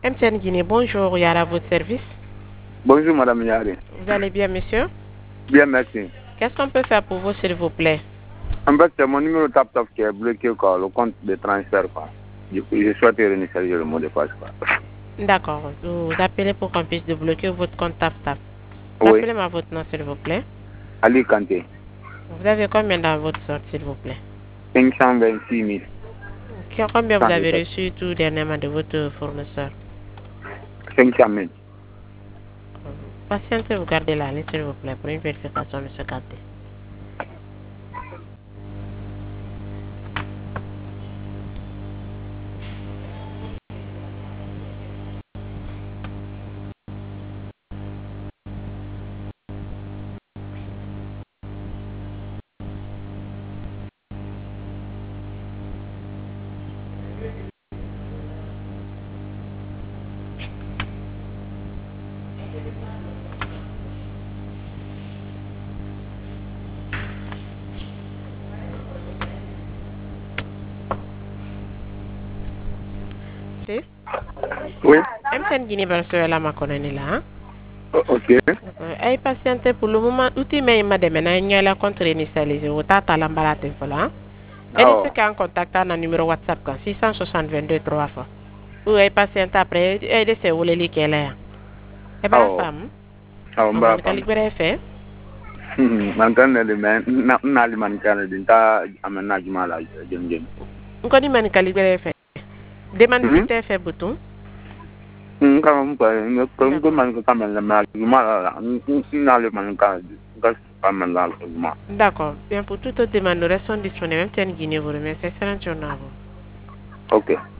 MTN Guinée, bonjour, Yara, à votre service. Bonjour Madame Yari. Vous allez bien, monsieur? Bien, merci. Qu'est-ce qu'on peut faire pour vous, s'il vous plaît? En fait, c'est mon numéro TapTap qui est bloqué, quoi, le compte de transfert. Quoi. Je souhaite réinitialiser le mot de passe. D'accord, vous appelez pour qu'on puisse débloquer votre compte TapTap. Oui. Rappelez-moi votre nom, s'il vous plaît. Ali Kanté. Vous avez combien dans votre sorte, s'il vous plaît? 526 000. Combien vous avez reçu tout dernièrement de votre fournisseur? 500 000. Patientez, vous gardez la ligne, s'il vous plaît, pour une vérification, monsieur Kanté. Oui. MTN Guinée, monsieur, là, ma connaît là. Ok. Ay patiente pour le moment, outil mais ma demena la contre initialisé au tata l'emballage voilà. Et ce qu'en contact un numéro WhatsApp quand 662 3 fois. Ou ay patiente après et de se wole li kele. E ba fam. Ah, on va pas libérer fait. Mantane le men na li manikane din ta amena jumala jëm. Ko ni man libérer fait. Demande vite fait bouton. Quand on man ko kamel ma jumala na le manikane. D'accord. Bien pour toute demande, nous restons disponibles. MTN Guinée vous remercie. Excellente journée à vous. Ok.